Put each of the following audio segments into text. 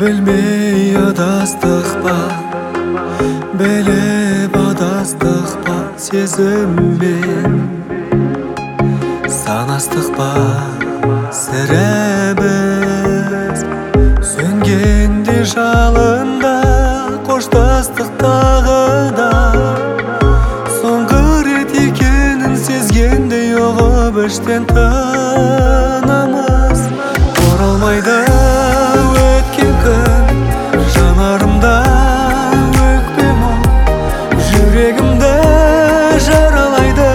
Bilmей adastık ba, bilip adastık ba, сезіммен санастық ба сірәбіз. Сөнгенде жалында қоштастық тағы да, соңғы рет екенін сезгенде ұғып іштен тынамыз. Оралмайды өткен күн, жанарымда өкпе мұң, жүрегімді жаралайды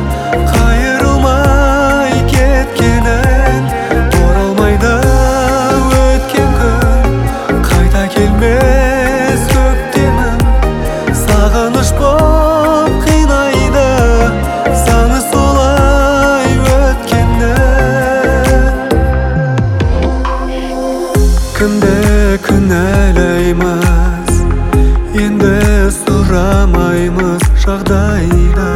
қайырылмай кеткенің. Оралмайды өткен күн, қайта келмес көктемім, сағыныш боп қинайды саны солай өткеннің. Кімді кінәлаймыз, енді сұрамаймыз жағдайды.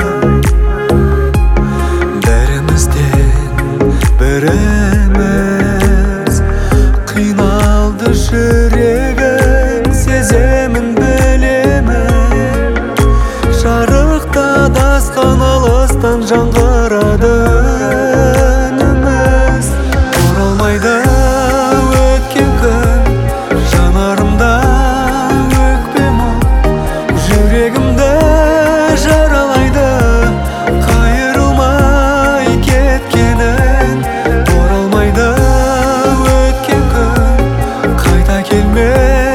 Бірімізден біріміз қиналды жүрегім, сеземін білемін. Жарықта адасқан алыстан жаңғырады үніміз. Оралмайды өткен күн, жанарымда өкпе мұң, жүрегімді жаралайды қайырылмай кеткенің. Оралмайды өткен күн, қайта келмес